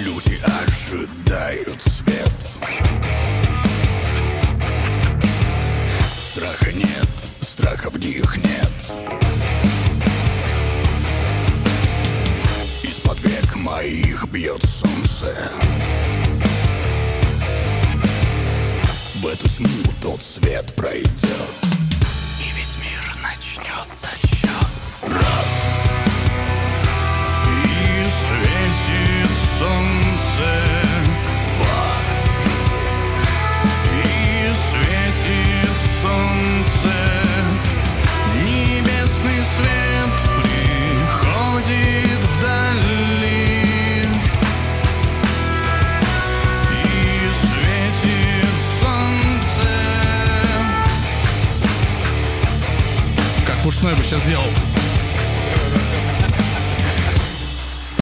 Люди ожидают свет. Страха нет, страха в них нет. Из-под век моих бьет солнце. В эту тьму тот свет пройдет, и весь мир начнет отсчет. Раз, и светит солнце. Два, и светит солнце. Небесный свет приходит вдали, и светит солнце. Как Пушной бы сейчас сделал.